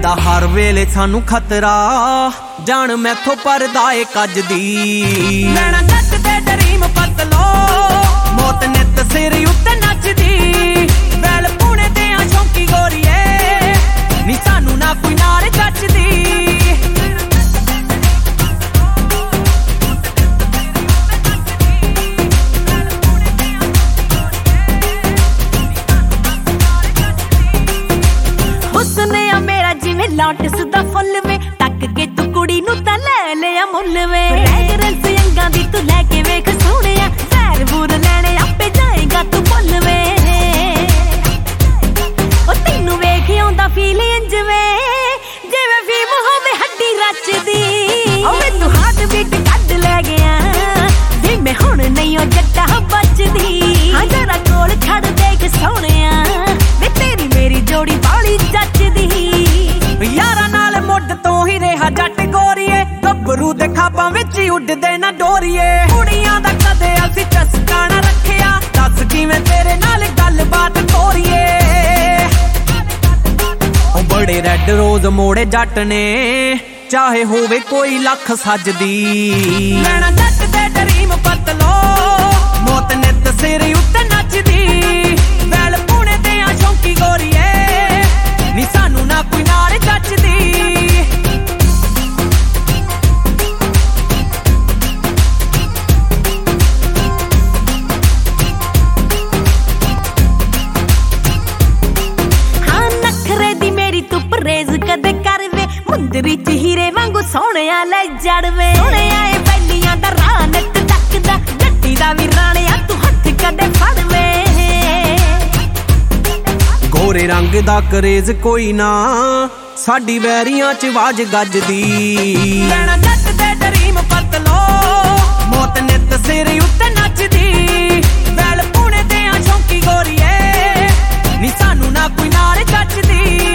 रहंदा हर वेले सानू खतरा जान मैथों परदा ए कज दी नैना जट दे ड्रीम पतलो मौत नित सिर उत्ते नचदी वैल पुणे दे आ शौकी गोरीए नी सानू ना कोई नाल जचदी लॉटस दा फुल में तक के तू कुड़ी नू तां ले लिया मुल वे फ्रेगरेंस अंगां दी तू लेके वेख सोहणिया सैर बूर लैणे आपे जाएगा तू भुल वे ओ तैनू वेख आउंदा फील इंज वे जिवें फीम होवे हड्डी रचदी ओ वे तू हार्ट बीट कड ले गया जे मैं हुण नहीं ओ जट्टा बचदी हां जरा कोल खड़ देख सोहणिया वे तेरी मेरी जोड़ी बाली जचदी यारा नाल मुੱਢ ਤੋਂ ਹੀ ਰਿਹਾ ਜੱਟ ਗੋਰੀਏ ਗੱਭਰੂ ਦੇ ਖਾਬਾਂ ਵਿੱਚ ਹੀ ਉੱਡਦੇ ਨਾ ਡੋਰੀਏ ਕੁੜੀਆਂ ਦਾ ਕਦੇ ਅਸੀਂ ਚਸਕਾ ਨਾ ਰੱਖਿਆ ਦੱਸ ਕਿਵੇਂ ਤੇਰੇ ਨਾਲ ਗੱਲਬਾਤ ਤੋਰੀਏ ਉਹ ਬੜੇ ਰੈੱਡ ਰੋਜ਼ ਮੋੜੇ ਜੱਟ ਨੇ ਚਾਹੇ ਹੋਵੇ ਕੋਈ ਲੱਖ ਸੱਜਦੀ ਲੈਣਾ ਜੱਟ ਦੇ ਡਰੀਮ ਪਤਲੋ ਮੌਤ ਨਿਤ ਸਿਰ ਉੱਤੇ ਨੱਚਦੀ ਵੈਲ ਪੁਣੇ ਦੇ ਆ ਸ਼ੌਕੀ ਗੋਰੀਏ ਨੀ ਸਾਨੂੰ ਨਾ ਕੋਈ ਨਾਲ ਜੱਚਦੀ ਹਾਂ ਨਖਰੇ ਦੀ ਮੇਰੀ ਤੂੰ ਪਰਹੇਜ਼ ਕਦੇ ਕਰਵੇ ਮੁੰਦਰੀ ਚ ਹੀਰੇ ਵਾਂਗੂ ਸੋਹਣਿਆ ਲੈ ਜੜਵੇ ਸੋਹਣਿਆ ਏ ਬੈਲੀਆਂ ਦਾ ਰਾਹ ਨੱਕ ਤੱਕਦਾ ਜੱਟੀ ਦਾ ਵੀ ਰਾਣਿਆ ਤੂੰ ਹੱਥ ਕਦੇ ਫੜਵੇ ਗੋਰੇ ਰੰਗ ਦਾ ਕਰੇਜ਼ ਕੋਈ ਨਾ ਸਾਡੀ ਵੈਰੀਆਂ ਚ ਵਾਜ ਗੱਜਦੀ ਲੈਣਾ ਜੱਟ ਦੇ ਡਰੀਮ ਪਤਲੋ ਮੌਤ ਨਿਤ ਸਿਰ ਉੱਤੇ ਨੱਚਦੀ ਵੈਲ ਪੁਣੇ ਦੇ ਆ ਸ਼ੌਕੀ ਗੋਰੀਏ ਨੀ ਸਾਨੂੰ ਨਾ ਕੋਈ ਨਾਲ ਜੱਚਦੀ